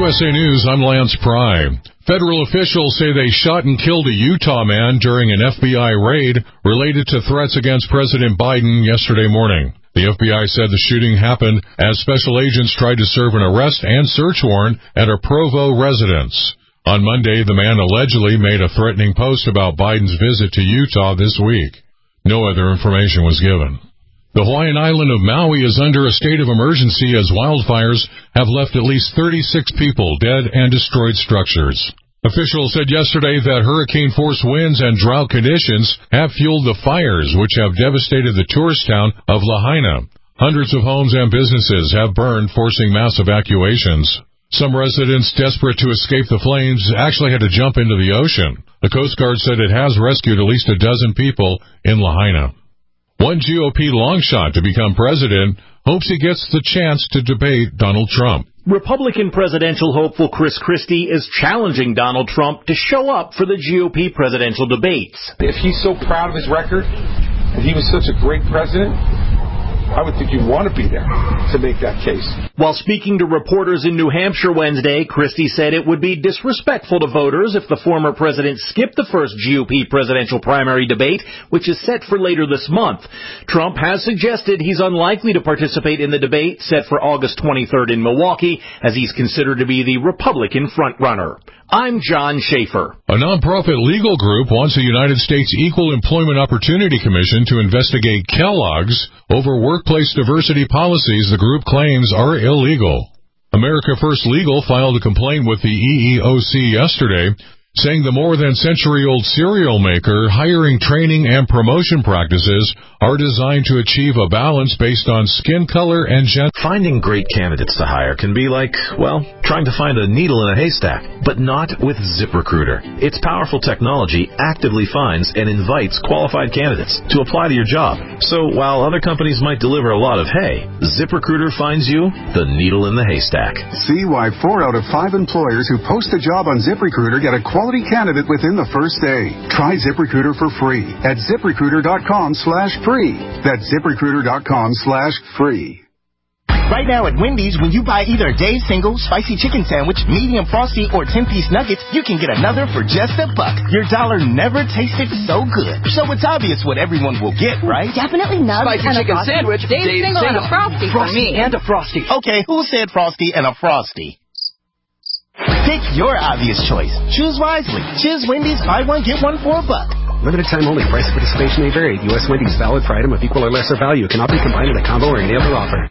USA News, I'm Lance Pry. Federal officials say they shot and killed a Utah man during an FBI raid related to threats against President Biden yesterday morning. The FBI said the shooting happened as special agents tried to serve an arrest and search warrant at a Provo residence. On Monday, the man allegedly made a threatening post about Biden's visit to Utah this week. No other information was given. The Hawaiian island of Maui is under a state of emergency as wildfires have left at least 36 people dead and destroyed structures. Officials said yesterday that hurricane-force winds and drought conditions have fueled the fires which have devastated the tourist town of Lahaina. Hundreds of homes and businesses have burned, forcing mass evacuations. Some residents desperate to escape the flames actually had to jump into the ocean. The Coast Guard said it has rescued at least a dozen people in Lahaina. One GOP longshot to become president hopes he gets the chance to debate Donald Trump. Republican presidential hopeful Chris Christie is challenging Donald Trump to show up for the GOP presidential debates. If he's so proud of his record, and he was such a great president, I would think you'd want to be there to make that case. While speaking to reporters in New Hampshire Wednesday, Christie said it would be disrespectful to voters if the former president skipped the first GOP presidential primary debate, which is set for later this month. Trump has suggested he's unlikely to participate in the debate set for August 23rd in Milwaukee, as he's considered to be the Republican frontrunner. I'm John Schaefer. A nonprofit legal group wants the United States Equal Employment Opportunity Commission to investigate Kellogg's over workplace diversity policies the group claims are illegal. America First Legal filed a complaint with the EEOC yesterday, saying the more than century-old cereal maker hiring, training, and promotion practices are designed to achieve a balance based on skin color and gender. Finding great candidates to hire can be like, well, trying to find a needle in a haystack, but not with ZipRecruiter. Its powerful technology actively finds and invites qualified candidates to apply to your job. So while other companies might deliver a lot of hay, ZipRecruiter finds you the needle in the haystack. See why 4 out of 5 employers who post a job on ZipRecruiter get a quality candidate within the first day. Try ZipRecruiter for free at ZipRecruiter.com/free. That's ZipRecruiter.com/free. Right now at Wendy's, when you buy either a Dave's Single, Spicy Chicken Sandwich, Medium Frosty, or 10-piece nuggets, you can get another for just $1. Your dollar never tasted so good. So it's obvious what everyone will get, right? Definitely nuggets Spicy and Chicken a Sandwich, Dave's Single and a Frosty for me. And a Frosty. Okay, who said Frosty and a Frosty? Pick your obvious choice. Choose wisely. Choose Wendy's. Buy one, get one for $1. Limited time only. Price of participation may vary. U.S. Wendy's, valid for item of equal or lesser value. Cannot be combined with a combo or any other offer.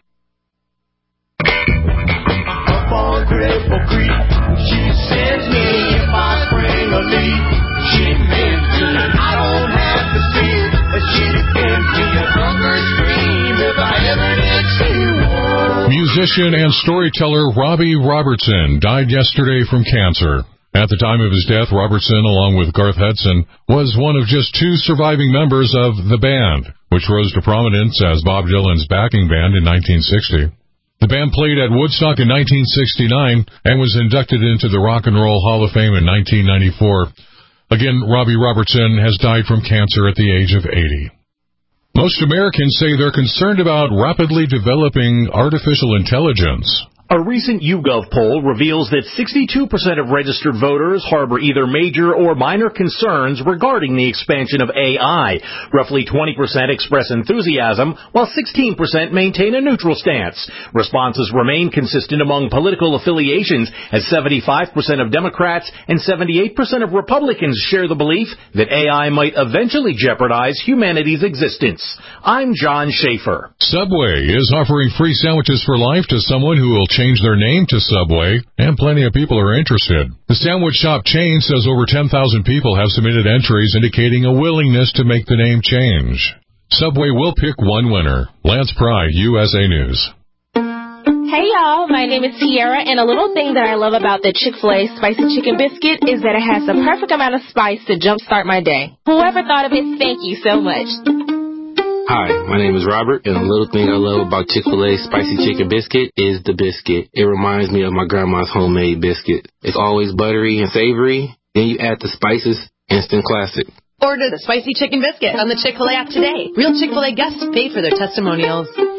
Up on Cripple Creek, she sends me if I spring a leak. She meant me. I don't have to see it, but she gives me a hunger scream if I ever did see one. Musician and storyteller Robbie Robertson died yesterday from cancer. At the time of his death, Robertson, along with Garth Hudson, was one of just 2 surviving members of The Band, which rose to prominence as Bob Dylan's backing band in 1960. The band played at Woodstock in 1969 and was inducted into the Rock and Roll Hall of Fame in 1994. Again, Robbie Robertson has died from cancer at the age of 80. Most Americans say they're concerned about rapidly developing artificial intelligence. A recent YouGov poll reveals that 62% of registered voters harbor either major or minor concerns regarding the expansion of AI. Roughly 20% express enthusiasm, while 16% maintain a neutral stance. Responses remain consistent among political affiliations, as 75% of Democrats and 78% of Republicans share the belief that AI might eventually jeopardize humanity's existence. I'm John Schaefer. Subway is offering free sandwiches for life to someone who will change their name to Subway, and plenty of people are interested. The sandwich shop chain says over 10,000 people have submitted entries indicating a willingness to make the name change. Subway will pick one winner. Lance Pry, USA News. Hey y'all, my name is Tiara, and a little thing that I love about the Chick-fil-A Spicy Chicken Biscuit is that it has the perfect amount of spice to jumpstart my day. Whoever thought of it, thank you so much. Hi, my name is Robert, and a little thing I love about Chick-fil-A Spicy Chicken Biscuit is the biscuit. It reminds me of my grandma's homemade biscuit. It's always buttery and savory. Then you add the spices, instant classic. Order the Spicy Chicken Biscuit on the Chick-fil-A app today. Real Chick-fil-A guests paid for their testimonials.